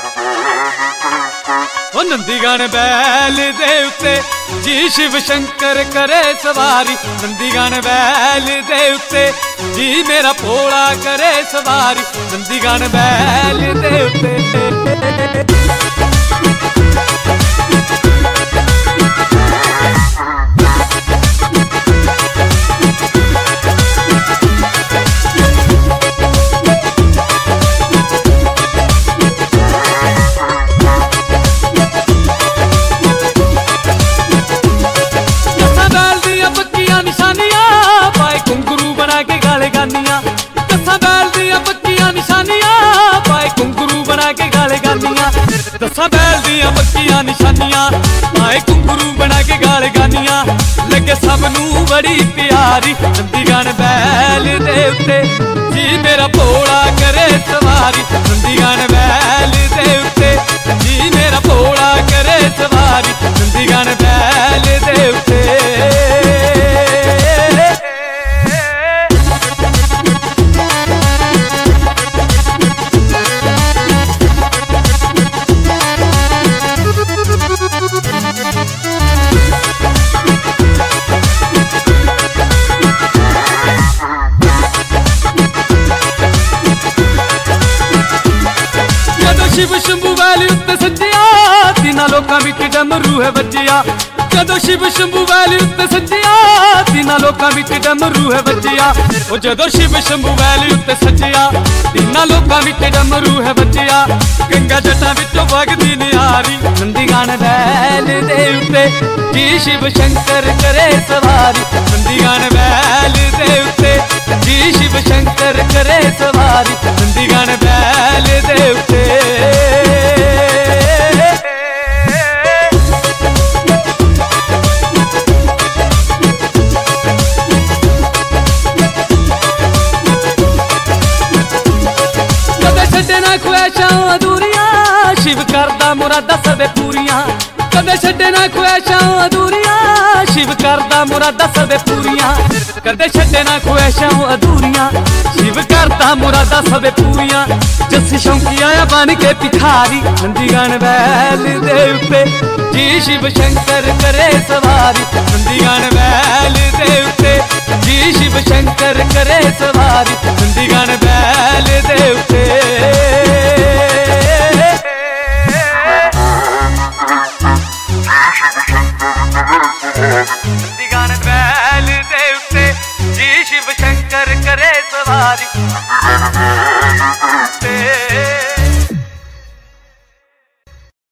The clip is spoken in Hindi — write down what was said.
ओ नंदीगण बैल दे उत्ते जी शिव शंकर करे सवारी। नंदीगण बैल दे उत्ते जी मेरा भोला करे सवारी। नंदीगण बैल दे उत्ते दसा बैल दियां पक्कियां निशानियां आए घुंगरू बना के गाल गानियां लगे सबनू बड़ी प्यारी। नंदीगण बैल दे उत्ते जी मेरा भोला करे सवारी। नंदीगण बैल दे उत्ते जी मेरा भोला करे सवारी। नंदीगण बैल दे उत्ते शिव शंभू वैली उत्ते सज्जिया तिना लोकां विच डमरू है वज्जिया। जदों शिव शंभू वैली उत्ते सज्जिया तिना लोकां विच डमरू है वज्जिया। ओ जदों शिव शंभू वैली उत्ते सज्जिया तिना लोकां विच डमरू है वज्जिया। गंगा जटां विचों वगदी निहारी। नंदीगण बैल दे उत्ते जी शिव शंकर करे सवारी। नंदीगण बैल दे उत्ते जी शिव शंकर करे सवारी। नंदीगण बैल दे उत्ते शिव करदा मुरादा सबे पूरियां। कदे छड्डे ना ख्वाहिशां अधूरियां शिव करदा मुरादा सबे पूरियां। कदे छड्डे ना ख्वाहिशां अधूरियां शिव करदा मुरादा सबे पूरियां। जस शौकी आया बन के भिखारी। नंदीगण बैल दे उत्ते जी शिव शंकर करे सवारी। नंदीगण बैल दे उत्ते जी शिव शंकर करे सवारी। नंदीगण बैल दे उत्ते